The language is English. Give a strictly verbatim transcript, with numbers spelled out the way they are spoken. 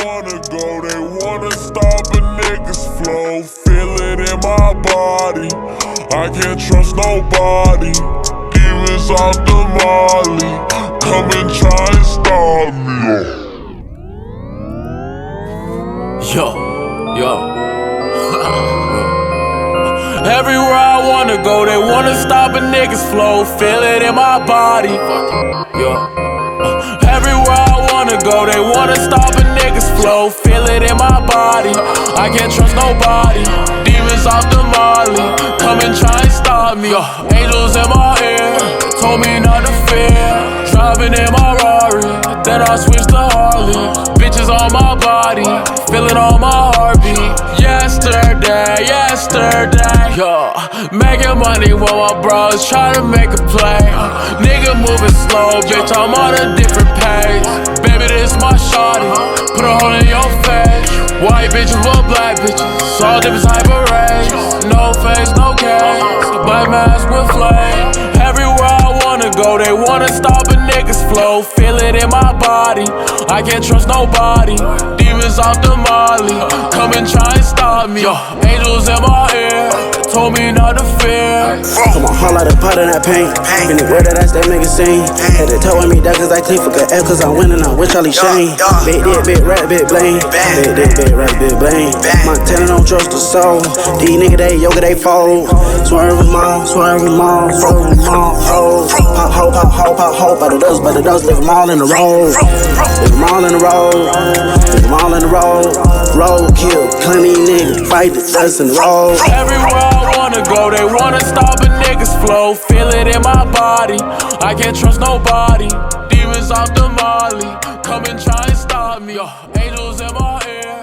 wanna go, they wanna stop a nigga's flow. Feel it in my body, I can't trust nobody. Demons off the molly, come and try and stop me. Yo, yo. Everywhere I wanna go, they wanna stop a nigga's flow. Feel it in my body. Yo. Everywhere I wanna go, they wanna stop a nigga's flow. Feel it in my body, I can't trust nobody. Demons off the molly, come and try and stop me. Yo. Angels in my ear, told me not to fear. Driving in my Rari, then I switched to Harley. Bitches on my body, feeling on my heartbeat. Yesterday, yesterday, yo, making money while my bros try to make a play. Nigga moving slow, bitch, I'm on a different page. Baby, this my shawty, put a hole in your face. White bitches with black bitches, all different type of race. No face, no case, black mask with flame. Everywhere I wanna go, they wanna stop a nigga's flow. Feel it in my body, I can't trust nobody. Demons off the molly, come and try and stop me. Yo, angels in my ear, told me not to fear. Come on, hard like a pot of that paint. Been the word that I still make it sing. Had to tell me that cause I clean for F cause I'm winning, I'm with Charlie Shane. Big dick, big rat, big blame. Big dick, big rat, big blame. Montana don't trust the soul. These niggas, they yoga, they fold. Swerve them all, swerve them all, swerve them all, oh. Pop, ho, pop, ho, pop, ho, by the dust, by the dust, leave them all in the road. Leave them all in the road. Leave them all in the road. Road kill, plenty niggas, fight the dust in the road. Everywhere I wanna go, they wanna stop a nigga's flow. Feel it in my body, I can't trust nobody. Demons off the molly, come and try and stop me. Yo, angels in my ear.